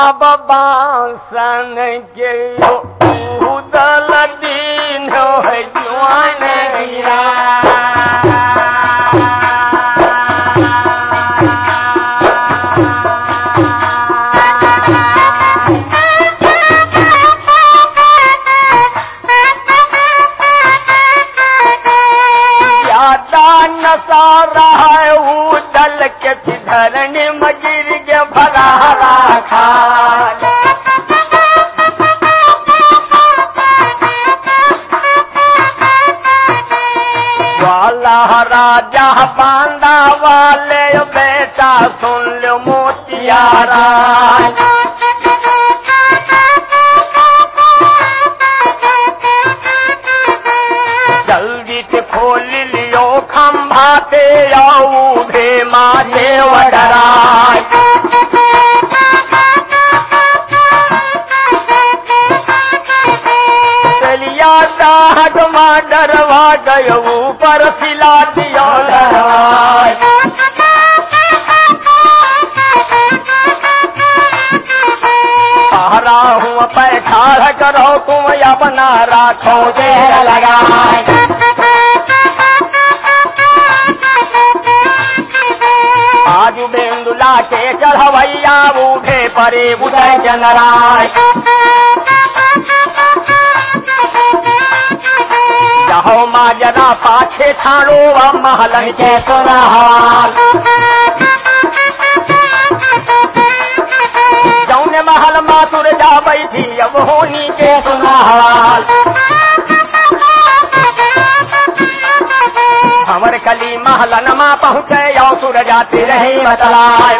बासन के उदल दीन है जुआन ज्यादा नसारा है उदल के धरणी मगिर के भरा रखा राजा बांदा वाले बेटा सुन लो मोतियारा जल्दी से खोल लियो खंभा ते आओ भे मारे वडरा डरवा गयो ऊपर सिला दिया सहारा हूँ पैठा करो तुम अपना राखो देर लगाए आज बेंदुला के चढ़वैया बूढ़े परे बुदय जनराय हो माजरा पाछे ठाड़ो महलन के सुनहाल जौने महल मातुर जा बैठी अब होनी के सुनहाल हमर कली महलन माँ पहुँचे और सुर जाते रहे बतलाए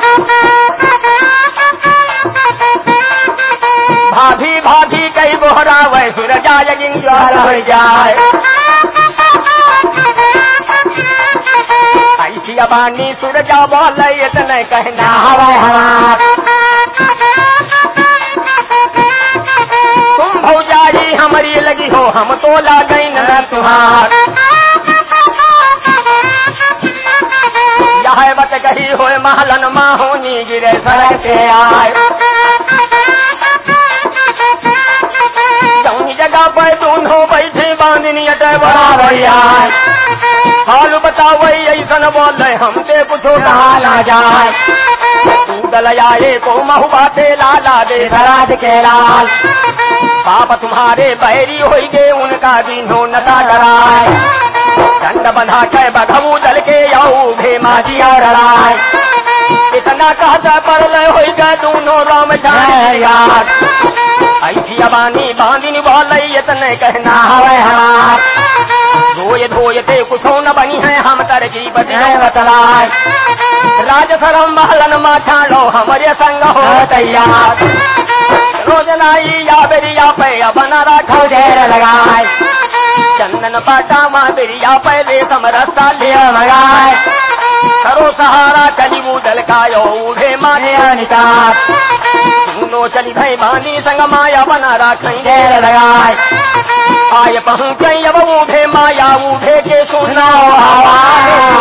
भाभी भाभी कई बोहरा वै सुर जाय गिंजर हो जाए ऐसी अबानी सुर जा बोल इतने कहना हवाए हमार तुम भौजाई हमारी लगी हो हम तो ला गई न तुम्हार यह बत कही हो महलन माँ होनी गिरे सड़क से आए जगह पर दोनों बैठे बांधनी अटै बड़ा भैया हाल बताओ ऐसन बोल हमसे कुछ ना जाए तू दल आए को महु बाते लाला दे धराज के लाल बाप तुम्हारे बैरी हो गए उनका दीनो नता कराए दंड बंधा के बधऊ दल के आओ भे माजी और राय इतना कहता पर ले हो गए दोनों राम जाए यार ऐसी अबानी बांधिनी बोल इतने कहना हवे हार धोए धोए थे कुछ न बनी है हम तरकीब बतलाए राजधर्म महलन मा छाड़ो हमारे संग हो तैयार रोजनाई या बेरिया पे बना रखो ढेर लगाए चंदन पाटा माँ बेरिया पहले समरसा ले लगाए करो सहारा चली वो दल का यो उठे माने निकाल दोनों चली भाई बानी संग माया बना रखें ढेर लगाए आए पहुँचे अब उठे माया उठे के सुना